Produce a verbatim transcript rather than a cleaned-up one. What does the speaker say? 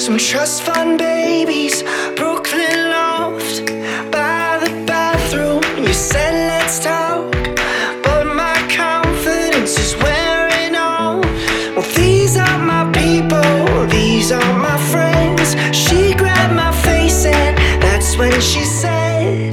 Some trust fund babies, Brooklyn loft, by the bathroom. You said let's talk, but my confidence is wearing off. Well, these are my people, these are my friends. She grabbed my face and that's when she said,